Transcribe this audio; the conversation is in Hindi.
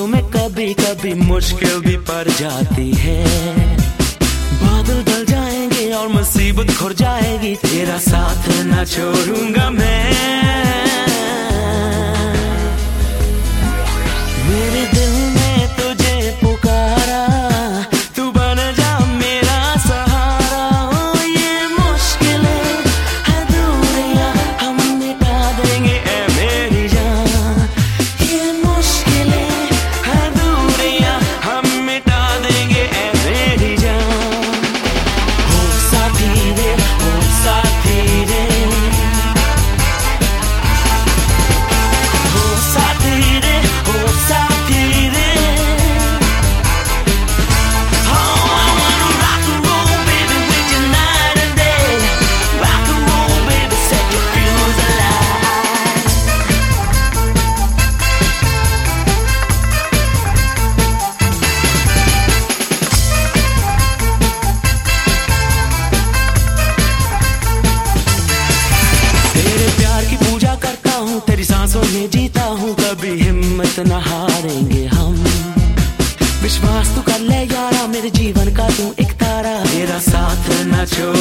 सांसों में कभी कभी मुश्किल भी पड़ जाती है। बादल ढल जाएंगे और मुसीबत खुर जाएगी, तेरा साथ ना छोड़ूंगा मैं। मेरे दिल ने तुझे पुकारा, तू बन जा मेरा सहारा। ओ ये मुश्किलें है दूरियां हम मिटा देंगे ऐ मेरी जान। ये मुश्किलें है दूरियां हम मिटा देंगे ऐ मेरी जान। हो साथी रे, हो साथी रे, हो साथी रे, हो साथी रे। Oh, I wanna rock and roll, baby, with you night and day. Rock and roll, baby, set your fuse alive. तेरे प्यार की पूजा करता हूँ, तेरी सांसों में जीता हूँ, कभी हिम्मत न हारेंगे हम। विश्वास तू कर ले यारा, मेरे जीवन का तू एक तारा, तेरा साथ न छोड़